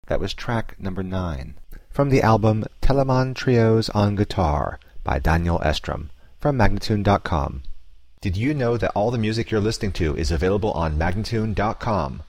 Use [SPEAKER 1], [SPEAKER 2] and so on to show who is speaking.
[SPEAKER 1] That was track number 9 from the album Telemann Trios on Guitar by Daniel Estrom from Magnatune.com. Did you know that all the music you're listening to is available on Magnatune.com?